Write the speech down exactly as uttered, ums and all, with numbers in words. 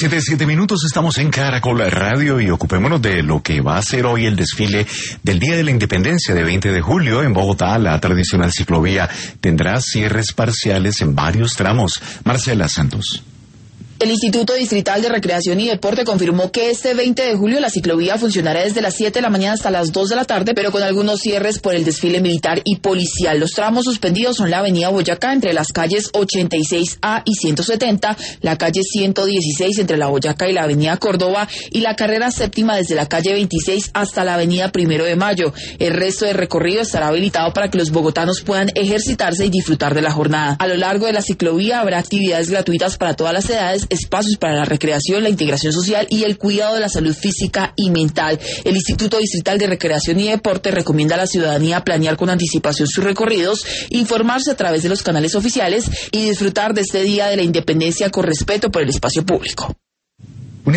Siete, siete minutos, estamos en Caracol Radio y ocupémonos de lo que va a ser hoy el desfile del Día de la Independencia de veinte de julio en Bogotá. La tradicional ciclovía tendrá cierres parciales en varios tramos. Marcela Santos. El Instituto Distrital de Recreación y Deporte confirmó que este veinte de julio la ciclovía funcionará desde las siete de la mañana hasta las dos de la tarde, pero con algunos cierres por el desfile militar y policial. Los tramos suspendidos son la avenida Boyacá entre las calles ochenta y seis A y ciento setenta, la calle ciento dieciséis entre la Boyacá y la avenida Córdoba y la carrera séptima desde la calle veintiséis hasta la avenida Primero de Mayo. El resto del recorrido estará habilitado para que los bogotanos puedan ejercitarse y disfrutar de la jornada. A lo largo de la ciclovía habrá actividades gratuitas para todas las edades, espacios para la recreación, la integración social y el cuidado de la salud física y mental. El Instituto Distrital de Recreación y Deporte recomienda a la ciudadanía planear con anticipación sus recorridos, informarse a través de los canales oficiales y disfrutar de este Día de la Independencia con respeto por el espacio público.